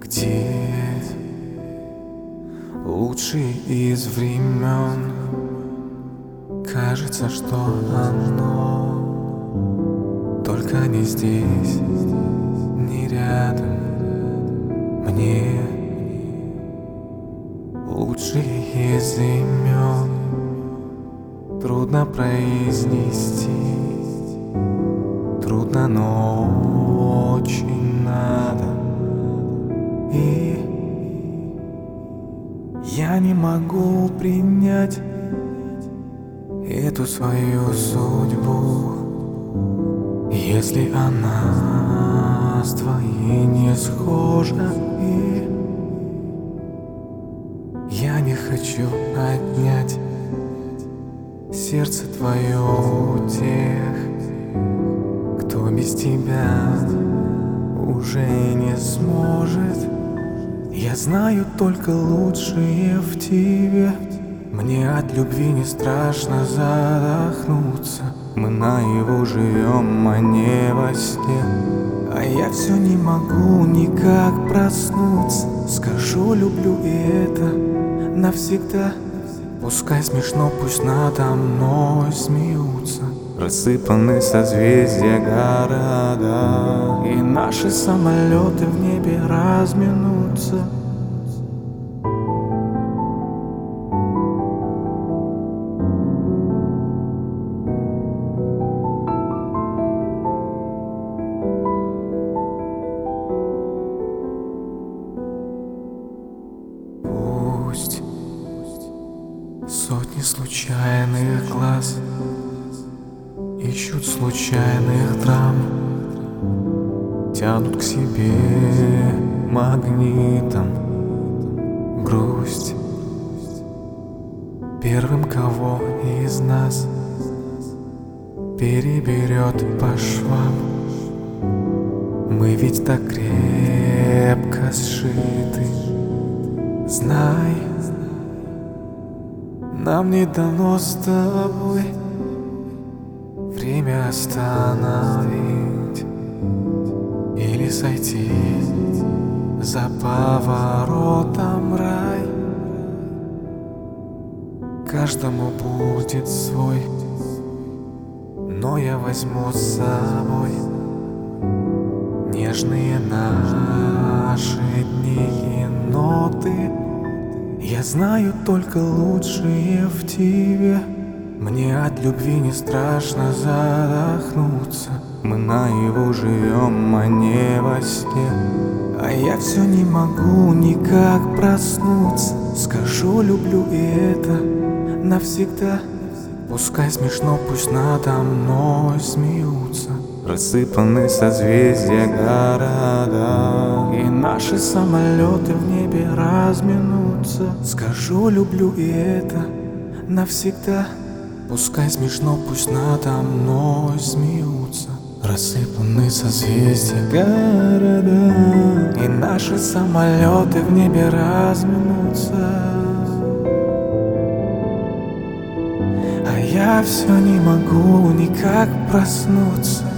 Где лучший из времен? Кажется, что оно только не здесь, не рядом. Мне лучший из имен трудно произнести, трудно, но очень надо. И я не могу принять эту свою судьбу, если она с твоей не схожа. И я не хочу отнять сердце твое у тех, кто без тебя уже не сможет. Я знаю только лучшее в тебе. Мне от любви не страшно задохнуться. Мы наяву живем, а не во сне. А я все не могу никак проснуться. Скажу, люблю, и это навсегда. Пускай смешно, пусть надо мной смеются. Рассыпаны созвездия города, и наши самолеты в небе разминутся. Пусть сотни случайных глаз ищут случайных драм, тянут к себе магнитом грусть. Первым, кого из нас переберет по швам. Мы ведь так крепко сшиты. Знай, нам не дано с тобой время остановить или сойти за поворотом рай. Каждому будет свой, но я возьму с собой нежные наши дни и ноты. Я знаю только лучшее в тебе. Мне от любви не страшно задохнуться. Мы наяву живем, а не во сне. А я все не могу никак проснуться. Скажу, люблю, и это навсегда. Пускай смешно, пусть надо мной смеются. Рассыпаны созвездия города, и наши самолеты в небе разминутся. Скажу, люблю, и это навсегда. Пускай смешно, пусть надо мной смеются. Рассыпаны созвездия города, и наши самолеты в небе разминутся. А я все не могу никак проснуться.